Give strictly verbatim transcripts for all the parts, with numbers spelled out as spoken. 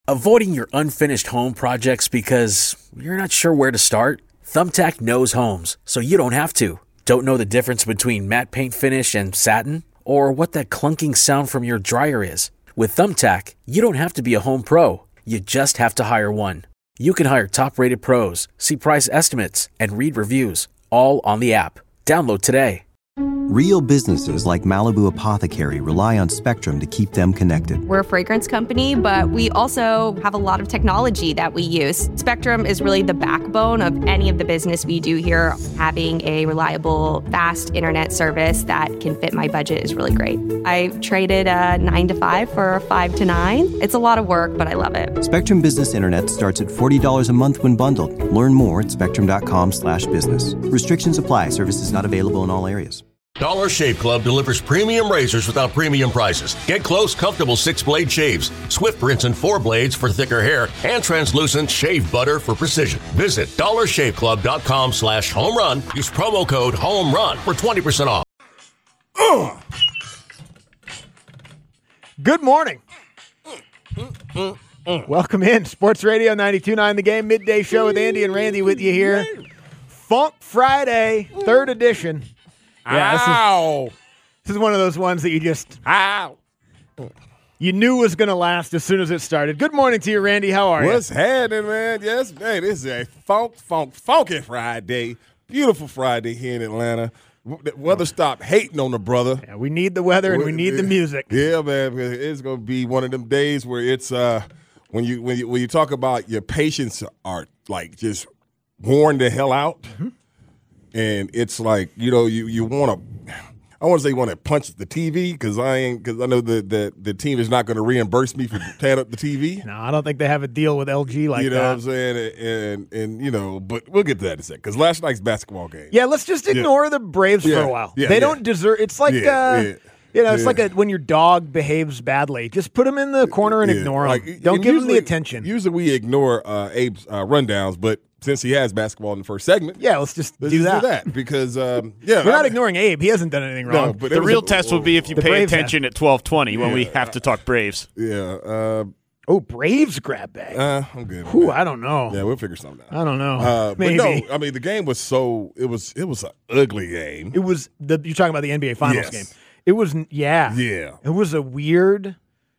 Avoiding your unfinished home projects because you're not sure where to start? Thumbtack knows homes, so you don't have to. Don't know the difference between matte paint finish and satin? Or what that clunking sound from your dryer is? With Thumbtack, you don't have to be a home pro. You just have to hire one. You can hire top-rated pros, see price estimates, and read reviews, all on the app. Download today. Real businesses like Malibu Apothecary rely on Spectrum to keep them connected. We're a fragrance company, but we also have a lot of technology that we use. Spectrum is really the backbone of any of the business we do here. Having a reliable, fast internet service that can fit my budget is really great. I traded a nine to five for a five to nine. It's a lot of work, but I love it. Spectrum Business Internet starts at forty dollars a month when bundled. Learn more at spectrum.com slash business. Restrictions apply. Services not available in all areas. Dollar Shave Club delivers premium razors without premium prices. Get close, comfortable six-blade shaves, swift rinse and four blades for thicker hair, and translucent shave butter for precision. Visit dollarshaveclub.com slash home run. Use promo code home run for twenty percent off. Uh. Good morning. Welcome in. Sports Radio ninety-two point nine The Game Midday Show with Andy and Randy with you here. Funk Friday, third edition. Yeah, Ow. This is, this is one of those ones that you just, Ow. you knew was going to last as soon as it started. Good morning to you, Randy. How are What's you? What's happening, man? Yes, man, this is a funk, funk, funky Friday. Beautiful Friday here in Atlanta. The weather stopped hating on the brother. Yeah, we need the weather and we need the music. Yeah, man, it's going to be one of them days where it's, uh, when you when you, when you talk about your patients are, like, just worn the hell out. Mm-hmm. And it's like, you know, you, you want to, I want to say you want to punch the T V because I ain't, because I know the, the, the team is not going to reimburse me for tearing up the T V. No, I don't think they have a deal with L G like that. You know that. What I'm saying? And, and, and, you know, but we'll get to that in a second because last night's basketball game. Yeah, let's just ignore yeah. the Braves yeah. for a while. Yeah, they yeah. don't deserve, it's like, yeah, uh, yeah. you know, it's yeah. like a, when your dog behaves badly. Just put him in the corner and yeah. ignore him. Like, don't give usually, him the attention. Usually we ignore uh, Abe's uh, rundowns, but since he has basketball in the first segment, yeah, let's just let's do, just that. do that because um, yeah, we're I not mean, ignoring Abe. He hasn't done anything wrong. No, but the real a, test will be if you pay Braves attention have. at twelve twenty when yeah, we have to talk Braves. Yeah. Uh, oh, Braves grab bag. Uh, I'm good. Ooh, I don't know. Yeah, we'll figure something out. I don't know. Uh, Maybe. But no, I mean the game was so it was it was an ugly game. It was the you're talking about the N B A Finals yes. game. It was yeah. Yeah. It was a weird,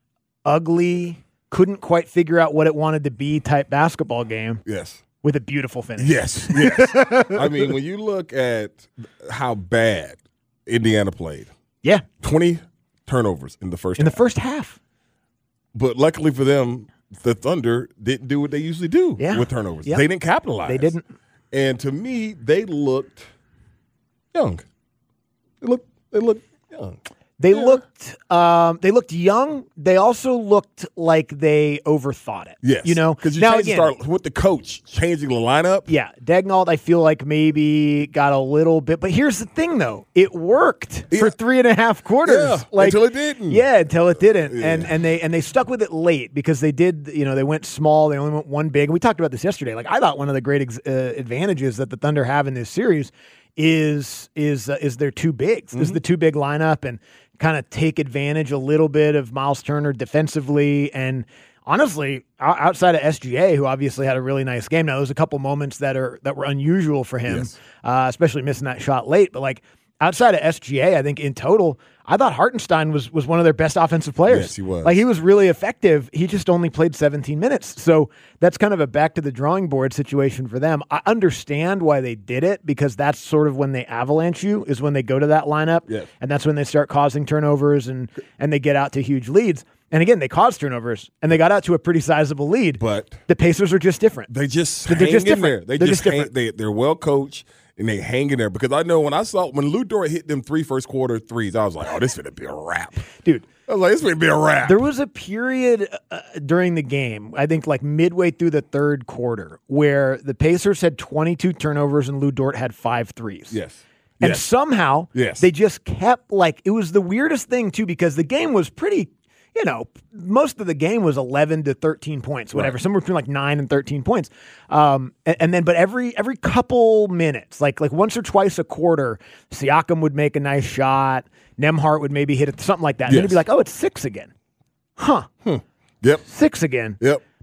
ugly, couldn't quite figure out what it wanted to be type basketball game. Yes. With a beautiful finish. Yes, yes. I mean, when you look at how bad Indiana played, yeah, twenty turnovers in the first in half. the first half. But luckily for them, the Thunder didn't do what they usually do yeah. with turnovers. Yep. They didn't capitalize. They didn't. And to me, they looked young. They looked. They looked young. They yeah. looked um, they looked young. They also looked like they overthought it. Yes. You know? Because you now, again, start with the coach changing the lineup. Yeah. Dagnall, I feel like maybe got a little bit. But here's the thing, though. It worked yeah. for three and a half quarters. Yeah, like, until it didn't. Yeah, until it didn't. Yeah. And and they and they stuck with it late because they did, you know, they went small. They only went one big. And we talked about this yesterday. Like, I thought one of the great ex- uh, advantages that the Thunder have in this series is is uh, is their two bigs. Mm-hmm. This is the two big lineup and kind of take advantage a little bit of Miles Turner defensively. And honestly, outside of S G A, who obviously had a really nice game. Now, there's a couple moments that are that were unusual for him, yes. uh, especially missing that shot late. But like outside of S G A, I think in total, I thought Hartenstein was was one of their best offensive players. Yes, he was. Like, he was really effective. He just only played seventeen minutes. So that's kind of a back to the drawing board situation for them. I understand why they did it because that's sort of when they avalanche you is when they go to that lineup. Yes. And that's when they start causing turnovers and, and they get out to huge leads. And again, they caused turnovers and they got out to a pretty sizable lead. But the Pacers are just different. They just they're hang just in different. there. They they're just, just hang, different. they, they're well coached. And they hang in there because I know when I saw when Lou Dort hit them three first quarter threes, I was like, "Oh, this is gonna be a wrap, dude." I was like, "This is gonna be a wrap." There was a period uh, during the game, I think, like midway through the third quarter, where the Pacers had twenty-two turnovers and Lou Dort had five threes. Yes, and yes. somehow, yes. they just kept like it was the weirdest thing too because the game was pretty. You know, most of the game was eleven to thirteen points, whatever, right. somewhere between like nine and thirteen points. Um, and, and then, but every every couple minutes, like like once or twice a quarter, Siakam would make a nice shot. Nembhard would maybe hit it, something like that. And yes. then it'd be like, oh, it's six again. Huh. Hmm. Yep. Six again. Yep.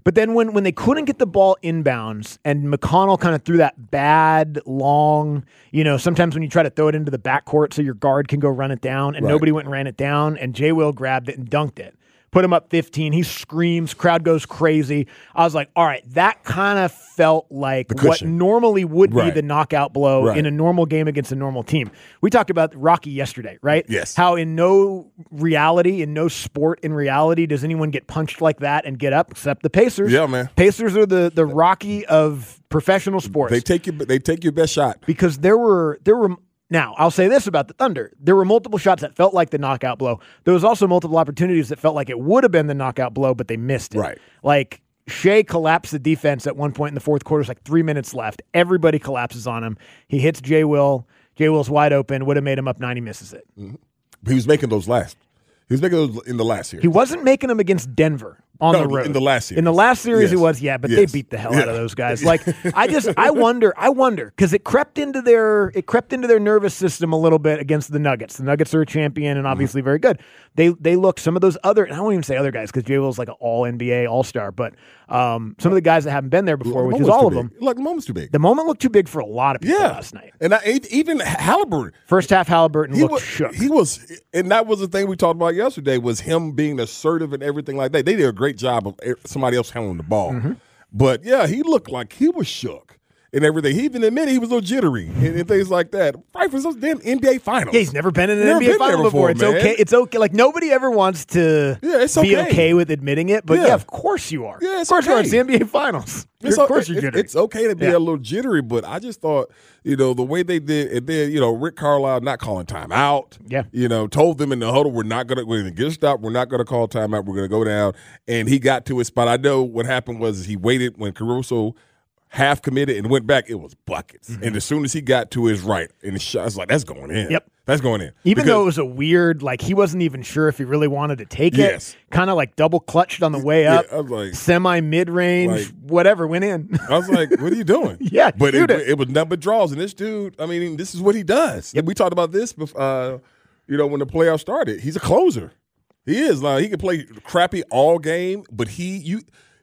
But then when, when they couldn't get the ball inbounds and McConnell kind of threw that bad, long, you know, sometimes when you try to throw it into the backcourt so your guard can go run it down, and right. nobody went and ran it down, and Jay Will grabbed it and dunked it. Put him up fifteen. He screams. Crowd goes crazy. I was like, all right, that kind of felt like what normally would right. be the knockout blow right. in a normal game against a normal team. We talked about Rocky yesterday, right? Yes. How in no reality, in no sport in reality, does anyone get punched like that and get up except the Pacers. Yeah, man. Pacers are the, the Rocky of professional sports. They take you. They take your best shot. Because there were there were. Now, I'll say this about the Thunder. There were multiple shots that felt like the knockout blow. There was also multiple opportunities that felt like it would have been the knockout blow, but they missed it. Right. Like, Shea collapsed the defense at one point in the fourth quarter. It's like three minutes left. Everybody collapses on him. He hits Jay Will. Jay Will's wide open. Would have made him up nine. He misses it. Mm-hmm. He was making those last. He was making those in the last series. He wasn't making them against Denver on no, the road. in the last series. In the last series, yes. it was, yeah, but yes. they beat the hell yeah. out of those guys. Like, I just, I wonder, I wonder, because it crept into their, it crept into their nervous system a little bit against the Nuggets. The Nuggets are a champion and obviously mm-hmm. very good. They they look, some of those other, and I won't even say other guys because Jay Will's like an all N B A, all star, but um, some of the guys that haven't been there before, the which is all of big. them. Like the moment's too big. The moment looked too big for a lot of people yeah. last night. And I, even Halliburton. First half, Halliburton he looked was, shook. He was, and that was the thing we talked about yesterday, was him being assertive and everything like that. They did a great job of somebody else handling the ball. Mm-hmm. But, yeah, he looked like he was shook and everything. He even admitted he was a little jittery and, and things like that. Right for those damn N B A finals. Yeah, he's never been in an never N B A final before. before. It's man. okay. It's okay. Like, nobody ever wants to yeah, it's be okay. okay with admitting it. But, yeah, yeah of course you are. Yeah, it's of course okay. you are. It's the N B A finals. It's, of course it, you're jittery. It's okay to be yeah. a little jittery, but I just thought, you know, the way they did, and then, you know, Rick Carlisle not calling timeout. Yeah. You know, told them in the huddle, we're not going to, we're going to get stopped. We're not going to call timeout. We're going to go down. And he got to his spot. I know what happened was he waited when Caruso half committed and went back, it was buckets. Mm-hmm. And as soon as he got to his right, and the shot, I was like, that's going in. Yep. That's going in. Even because, though it was a weird, like, he wasn't even sure if he really wanted to take yes. it. Kind of like double clutched on the way up. Yeah, I was like, semi mid range, like, whatever, went in. I was like, what are you doing? yeah, but it, it, it was nothing but draws. And this dude, I mean, this is what he does. Yep. We talked about this, before, uh, you know, when the playoffs started. He's a closer. He is. Like, he can play crappy all game, but he you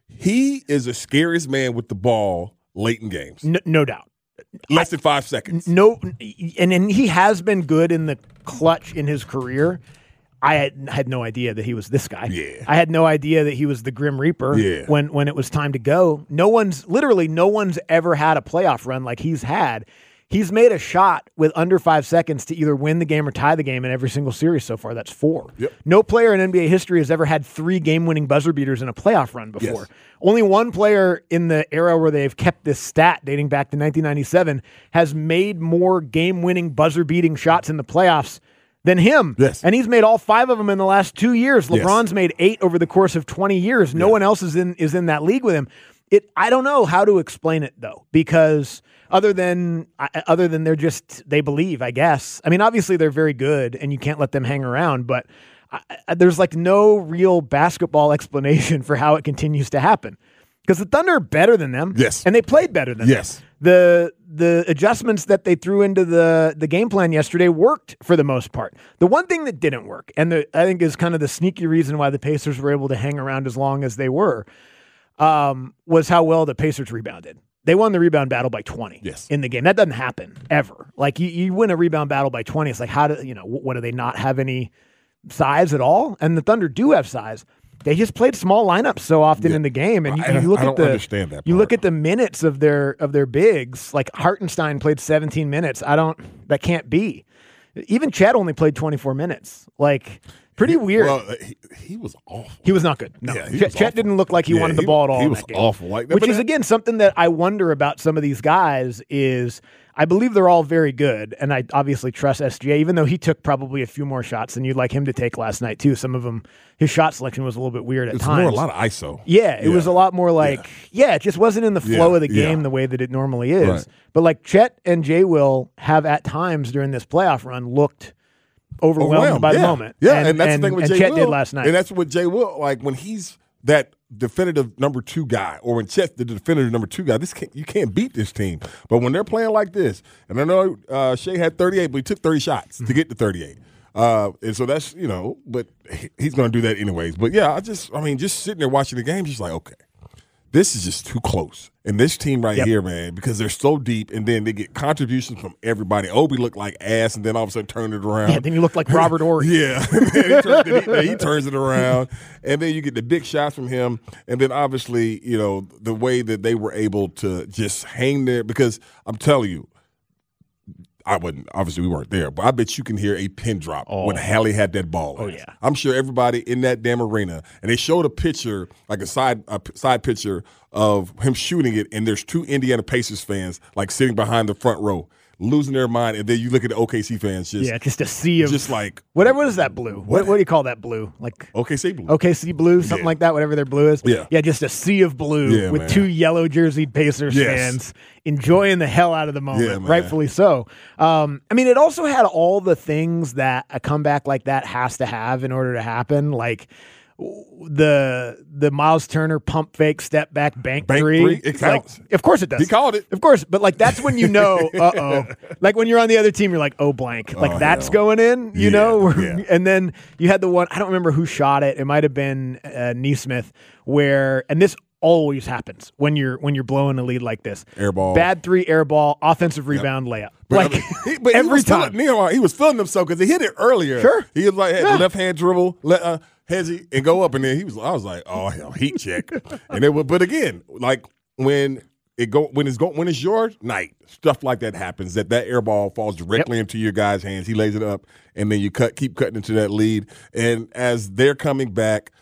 he is the scariest man with the ball late in games. No, no doubt. Less than five seconds. No, and, and he has been good in the clutch in his career. I had, had no idea that he was this guy. Yeah. I had no idea that he was the Grim Reaper yeah. when, when it was time to go. No one's, literally, no one's ever had a playoff run like he's had. He's made a shot with under five seconds to either win the game or tie the game in every single series so far. That's four. Yep. No player in N B A history has ever had three game-winning buzzer beaters in a playoff run before. Yes. Only one player in the era where they've kept this stat dating back to nineteen ninety-seven has made more game-winning buzzer-beating shots in the playoffs than him. Yes. And he's made all five of them in the last two years. LeBron's yes. made eight over the course of twenty years. No yeah. one else is in is in that league with him. It I don't know how to explain it though, because other than other than they're just they believe, I guess. I mean, obviously they're very good, and you can't let them hang around. But I, I, there's like no real basketball explanation for how it continues to happen. Because the Thunder are better than them, yes, and they played better than yes. them. The the adjustments that they threw into the the game plan yesterday worked for the most part. The one thing that didn't work, and the, I think is kind of the sneaky reason why the Pacers were able to hang around as long as they were, um, was how well the Pacers rebounded. They won the rebound battle by twenty yes. in the game. That doesn't happen ever. Like you, you win a rebound battle by twenty. It's like, how do you know, what do they not have any size at all? And the Thunder do have size. They just played small lineups so often yeah. in the game. And you, I, you look I don't at the, understand that you part. look at the minutes of their, of their bigs, like Hartenstein played seventeen minutes. I don't, that can't be. Even Chet only played twenty-four minutes. Like, pretty weird. Well, he, he was awful. He was not good. No, yeah, Chet, Chet didn't look like he yeah, wanted the he, ball at all. He in was that game. awful. Like that, Which but is, that, again, something that I wonder about some of these guys is I believe they're all very good, and I obviously trust S G A, even though he took probably a few more shots than you'd like him to take last night, too. Some of them, his shot selection was a little bit weird at it's times. more a lot of I S O. Yeah, it yeah. was a lot more like, yeah. yeah, it just wasn't in the flow yeah, of the game yeah. the way that it normally is. Right. But like Chet and Jay Will have at times during this playoff run looked overwhelmed, overwhelmed. by yeah. the moment. Yeah, and, and that's and, the thing with and Jay Chet Will. did last night. And that's what Jay Will, like when he's that definitive number two guy, or when Chet's the definitive number two guy, this can't, you can't beat this team. But when they're playing like this, and I know uh, Shea had thirty-eight, but he took thirty shots mm-hmm. to get to thirty-eight. Uh, and so that's, you know, but he's going to do that anyways. But yeah, I just, I mean, just sitting there watching the game, just like, okay, this is just too close. And this team right Yep. here, man, because they're so deep, and then they get contributions from everybody. Obi looked like ass, and then all of a sudden turned it around. Yeah, then you look like Robert Horry. Yeah, he, turns it, he, he turns it around, and then you get the big shots from him, and then obviously, you know, the way that they were able to just hang there. Because I'm telling you, I wouldn't. Obviously, we weren't there, but I bet you can hear a pin drop Oh. when Hallie had that ball. Oh, last. yeah. I'm sure everybody in that damn arena, and they showed a picture, like a side a p- side picture of him shooting it, and there's two Indiana Pacers fans like sitting behind the front row, losing their mind, and then you look at the O K C fans, just Yeah, just a sea of just like whatever. What is that blue? What, What? what do you call that blue? Like O K C blue. O K C blue, something Yeah. like that. Whatever their blue is. Yeah. yeah, just a sea of blue Yeah, with man. two yellow jerseyed Pacers Yes. fans enjoying the hell out of the moment. Yeah, man. Rightfully so. Um, I mean, it also had all the things that a comeback like that has to have in order to happen, like the the Miles Turner pump fake step back bank, Bank three. three, it It's like, counts. of course it does. He called it. Of course, but like that's when you know, uh oh. Like when you're on the other team, you're like, oh blank. Like Oh, that's hell. going in, you Yeah, know? Where- yeah. And then you had the one, I don't remember who shot it. It might have been uh, Neesmith, where, and this always happens when you're when you're blowing a lead like this. Air ball. Bad three air ball, offensive rebound layup. But, like I mean, he, but he every was time. Feeling, Nehemiah, he was feeling himself because he hit it earlier. Sure. He was like, had Yeah. left hand dribble, let uh, hezzy, and go up, and then he was. I was like, oh hell, heat check. and it was, but again, like when it go when it's go when it's your night, stuff like that happens. That that air ball falls directly into your guy's hands. He lays it up, and then you cut, keep cutting into that lead. And as they're coming back,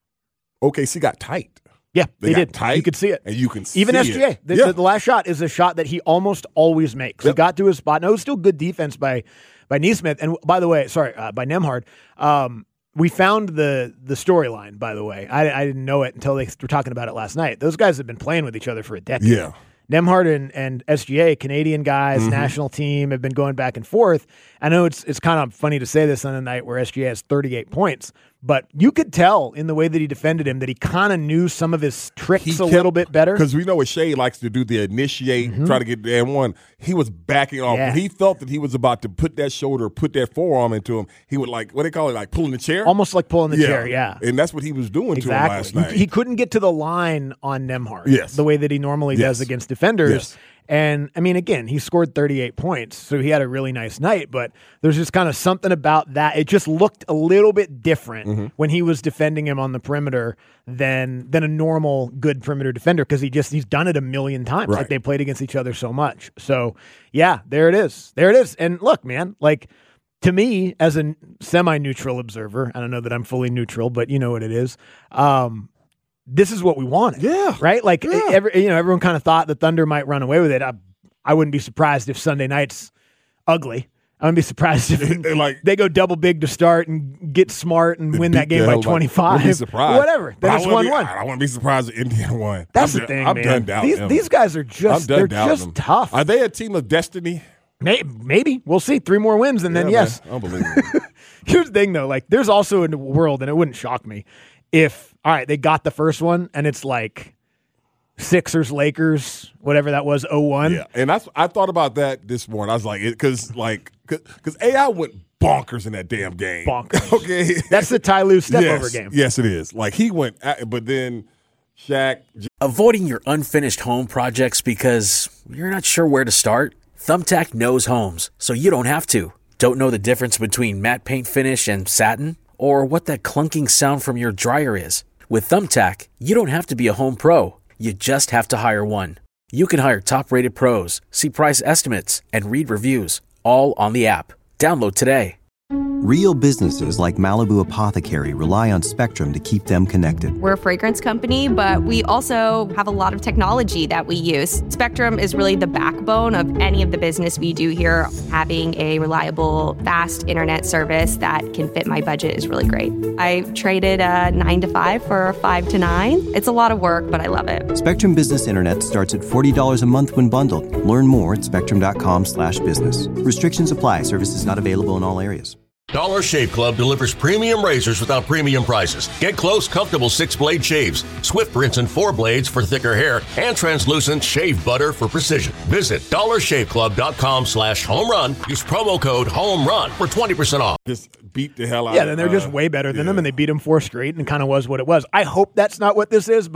O K C got tight. Yeah, They they, got did. tight, You could see it. and you can Even see S G A. it. The, Yeah. the, the last shot is a shot that he almost always makes. He Yep. got to his spot. No, it was still good defense by by Neesmith. And by the way, sorry, uh, by Nemhard. Um, we found the the storyline, by the way. I, I didn't know it until they were talking about it last night. Those guys have been playing with each other for a decade. Yeah. Nemhard and, and S G A, Canadian guys, Mm-hmm. national team, have been going back and forth. I know it's it's kind of funny to say this on a night where S G A has thirty-eight points, but you could tell in the way that he defended him that he kind of knew some of his tricks a little bit better. Because we know what Shea likes to do, the initiate, try to get the and one. He was backing off. Yeah. When he felt that he was about to put that shoulder, put that forearm into him, he would like, what they call it, like pulling the chair? Almost like pulling the chair, yeah. And that's what he was doing to him last Exactly. night. He, he couldn't get to the line on Nemhard Yes. the way that he normally does Yes. against defenders. Yes. And I mean, again, he scored thirty-eight points, so he had a really nice night, but there's just kind of something about that. It just looked a little bit different Mm-hmm. when he was defending him on the perimeter than than a normal good perimeter defender, because he just he's done it a million times. Right. Like they played against each other so much. So yeah, there it is. There it is. And look, man, like to me, as a semi-neutral observer, I don't know that I'm fully neutral, but you know what it is. Um, this is what we wanted. Yeah. Right? Like Yeah. every, you know, everyone kind of thought the Thunder might run away with it. I, I wouldn't be surprised if Sunday night's ugly. I wouldn't be surprised if They like- they go double big to start and get smart and win that Beat game the by hell out- twenty-five. Wouldn't be surprised. Whatever. But Then I it's wouldn't be- one one. I wouldn't be surprised if Indiana won. That's I'm the done- thing, I'm man. done doubting these, them. these guys are I'm just done they're doubting just them. tough. Are they a team of destiny? May- Maybe. We'll see. Three more wins and then Yeah, yes. man. Unbelievable. Here's the thing, though. Like, there's also a world, and it wouldn't shock me if, all right, they got the first one, and it's like Sixers, Lakers, whatever that was, oh one. Yeah, and that's I thought about that this morning. I was like, because like, because A I went bonkers in that damn game. Bonkers. Okay, That's the Ty Lue step yes, over game. Yes, it is. Like he went, at, but then Shaq. Avoiding your unfinished home projects because you're not sure where to start? Thumbtack knows homes, so you don't have to. Don't know the difference between matte paint finish and satin? Or what that clunking sound from your dryer is? With Thumbtack, you don't have to be a home pro. You just have to hire one. You can hire top-rated pros, see price estimates, and read reviews, all on the app. Download today. Real businesses like Malibu Apothecary rely on Spectrum to keep them connected. We're a fragrance company, but we also have a lot of technology that we use. Spectrum is really the backbone of any of the business we do here. Having a reliable, fast internet service that can fit my budget is really great. I traded a nine to five for a five to nine. It's a lot of work, but I love it. Spectrum Business Internet starts at forty dollars a month when bundled. Learn more at spectrum.com slash business. Restrictions apply. Services not available in all areas. Dollar Shave Club delivers premium razors without premium prices. Get close, comfortable six-blade shaves, Swift rinse and four blades for thicker hair, and translucent shave butter for precision. Visit dollarshaveclub.com slash home run. Use promo code home run for twenty percent off. Just beat the hell out. Yeah, of then they're just uh, way better than yeah. them, and they beat them four straight, and kind of was what it was. I hope that's not what this is, but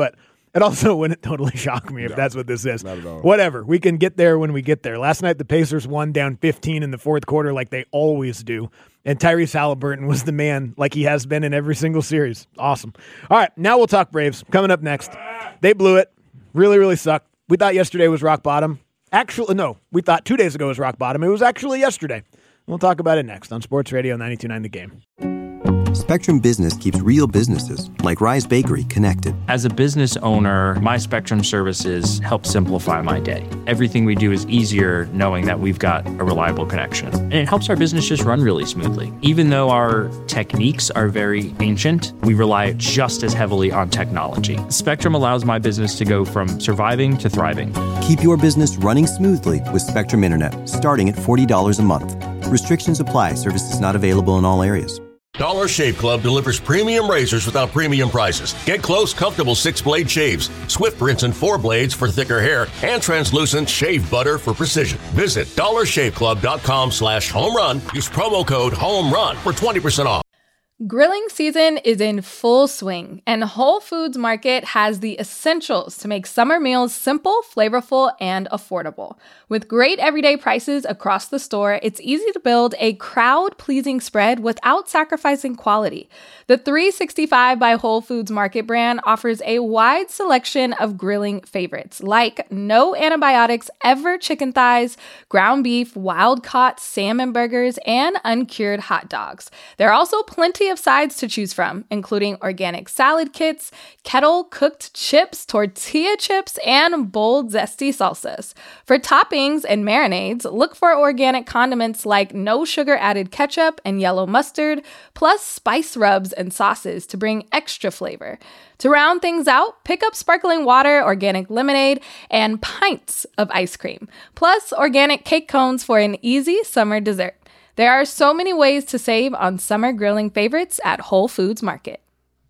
It also wouldn't totally shock me if No, that's what this is. not at all. Whatever. We can get there when we get there. Last night, the Pacers won down fifteen in the fourth quarter like they always do. And Tyrese Halliburton was the man like he has been in every single series. Awesome. All right, now we'll talk Braves. Coming up next. They blew it. Really, really sucked. We thought yesterday was rock bottom. Actually, no. We thought two days ago was rock bottom. It was actually yesterday. We'll talk about it next on Sports Radio ninety-two point nine The Game. Spectrum Business keeps real businesses, like Rise Bakery, connected. As a business owner, my Spectrum services help simplify my day. Everything we do is easier knowing that we've got a reliable connection. And it helps our business just run really smoothly. Even though our techniques are very ancient, we rely just as heavily on technology. Spectrum allows my business to go from surviving to thriving. Keep your business running smoothly with Spectrum Internet, starting at forty dollars a month. Restrictions apply. Services not available in all areas. Dollar Shave Club delivers premium razors without premium prices. Get close, comfortable six-blade shaves, Swift rinse and four blades for thicker hair, and translucent shave butter for precision. Visit dollar shave club dot com slash home run. Use promo code HOMERUN for twenty percent off. Grilling season is in full swing, and Whole Foods Market has the essentials to make summer meals simple, flavorful, and affordable. With great everyday prices across the store, it's easy to build a crowd-pleasing spread without sacrificing quality. The three sixty-five by Whole Foods Market brand offers a wide selection of grilling favorites, like no antibiotics ever chicken thighs, ground beef, wild-caught salmon burgers, and uncured hot dogs. There are also plenty of sides to choose from, including organic salad kits, kettle-cooked chips, tortilla chips, and bold, zesty salsas. For toppings and marinades, look for organic condiments like no sugar-added ketchup and yellow mustard, plus spice rubs and sauces to bring extra flavor. To round things out, pick up sparkling water, organic lemonade, and pints of ice cream, plus organic cake cones for an easy summer dessert. There are so many ways to save on summer grilling favorites at Whole Foods Market.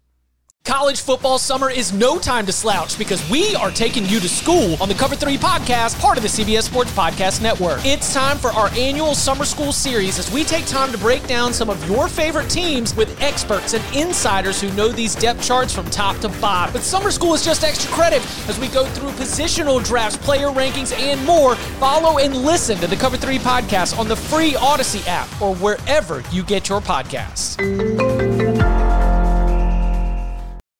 College football summer is no time to slouch because we are taking you to school on the Cover three podcast, part of the C B S Sports Podcast Network. It's time for our annual summer school series as we take time to break down some of your favorite teams with experts and insiders who know these depth charts from top to bottom. But summer school is just extra credit as we go through positional drafts, player rankings, and more. Follow and listen to the Cover three podcast on the free Odyssey app or wherever you get your podcasts.